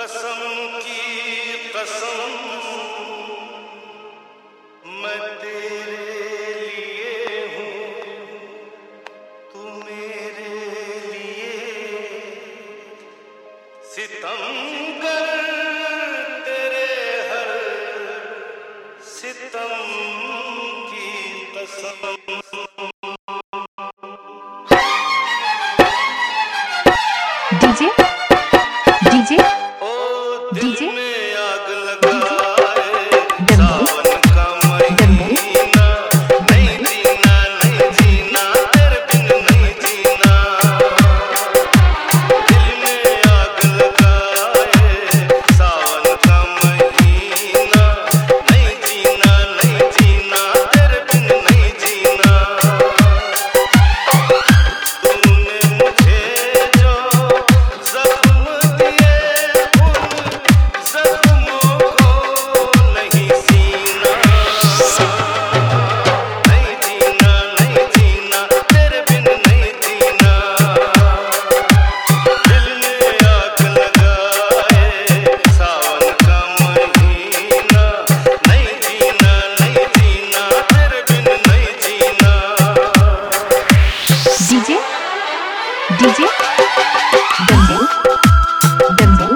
कसम की कसम मैं तेरे लिए हूँ, तू मेरे लिए सितमगर तेरे हर सितम की कसम। डीजे डीजे डीजे में आग लगाए सावन का महीना, नहीं जीना नहीं जीना तेरे बिन नहीं जीना। दिल में आग लगाए सावन का महीना, नहीं जीना नहीं जीना तेरे बिन नहीं जीना। तूने मुझे जो जख्म दिए DJ DJ Dumbu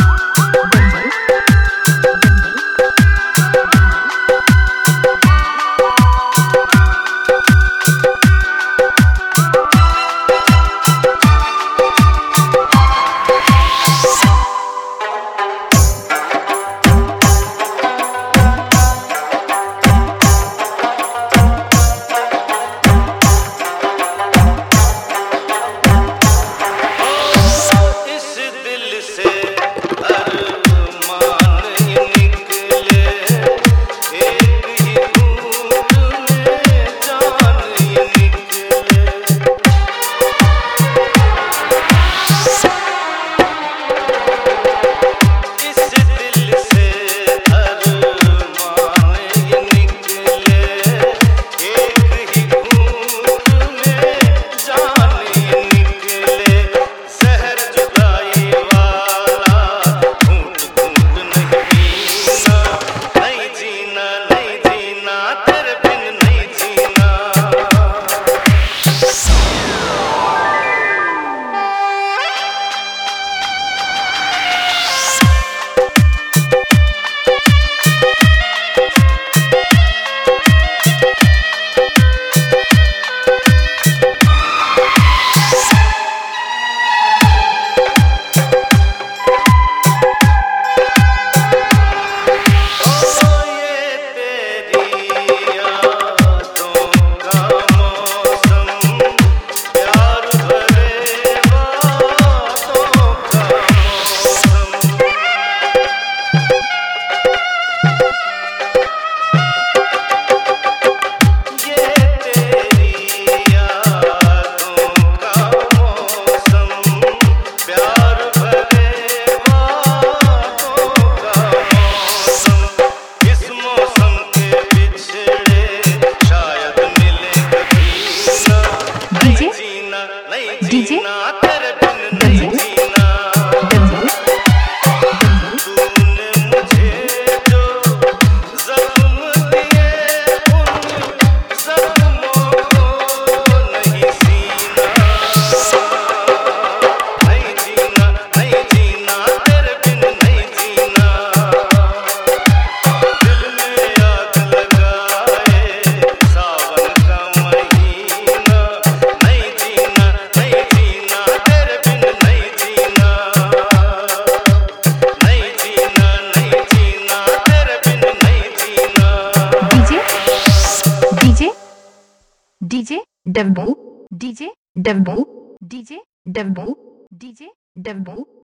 DJ DJ Dabbu DJ Dabbu DJ Dabbu DJ डब्बू